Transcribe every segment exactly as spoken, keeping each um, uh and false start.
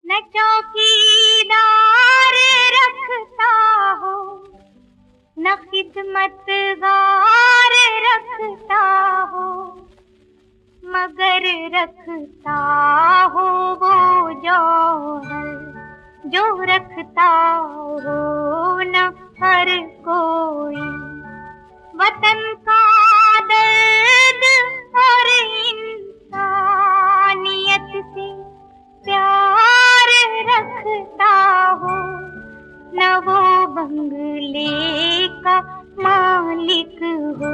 न चौकीदार रखता हो, न खिदमतगार रखता हो, मगर रखता हो वो जौहर जो रखता हो न हर कोई। वतन का दर्द और इंसानियत से प्यार रखता हो, न वो बंगले का मालिक हो।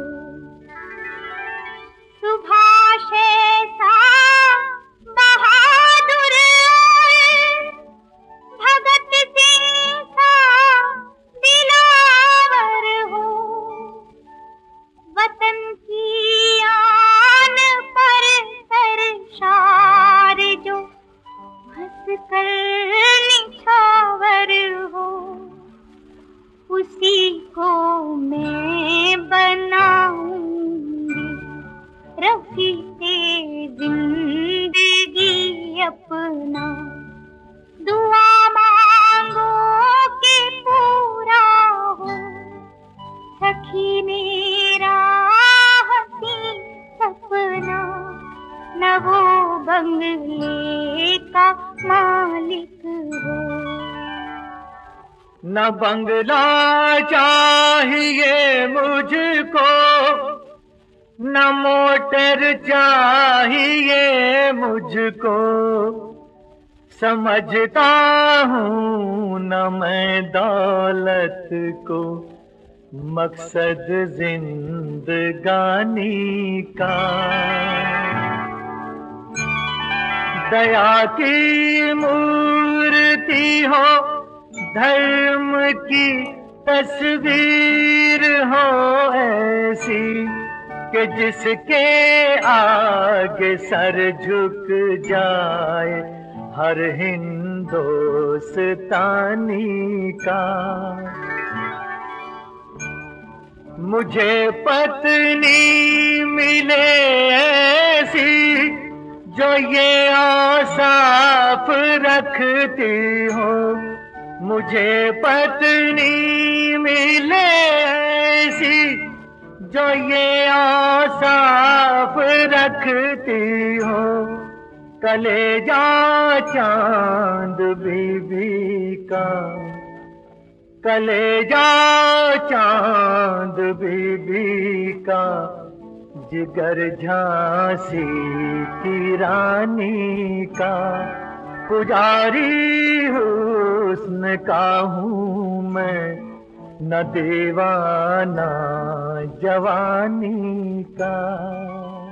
सुभाष ऐसा बहादुर भगत सिंह सा दिलावर हो, वतन की आन पर सरशार जो हंस कर निछावर हो, उसी को मैं बनाऊंगी रफीके जिंदगी अपना। दुआ मांगो कि पूरा हो सखी मेरा हंसी सपना, न वो बंगले का मालिक हो। न बंगला चाहिए मुझको, न मोटर चाहिए मुझको, समझता हूँ न मैं दौलत को मकसद जिंदगानी का। दया की मूर्ति हो, धर्म की तस्वीर हो ऐसी कि जिसके आगे सर झुक जाए हर हिंदुस्तानी का। मुझे पत्नी मिले ऐसी जो ये औसाफ रखती हो, मुझे पत्नी मिले ऐसी जो ये औसाफ रखती हो। कलेजा चांद बीबी का, कलेजा चांद बीबी का, जिगर झांसी की रानी का। पुजारी हुस्न का हूँ मैं, न दीवाना जवानी का।